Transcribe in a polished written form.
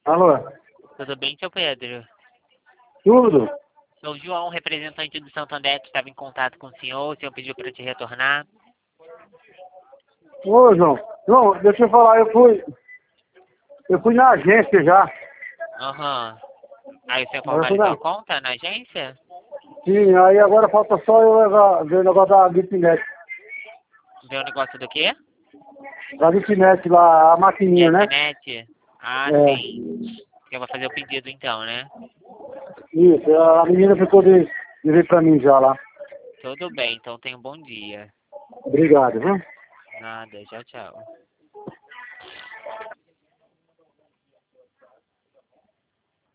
Alô? Tudo bem, seu Pedro? Tudo? Sou o João, representante do Santander, que estava em contato com o senhor pediu para te retornar. Ô, João. João, deixa eu falar, eu fui na agência já. Aham. Aí o senhor Eu fui formalizou a conta na agência? Sim, aí agora falta só eu ver o negócio da Bitnet. Vê o negócio do quê? Da Bitnet lá, a maquininha, né? Internet? Ah, É, sim. Eu vou fazer o pedido então, né? isso, a menina ficou de vir pra mim já lá. Tudo bem, então tenha um bom dia. Obrigado, viu? Nada, tchau, tchau.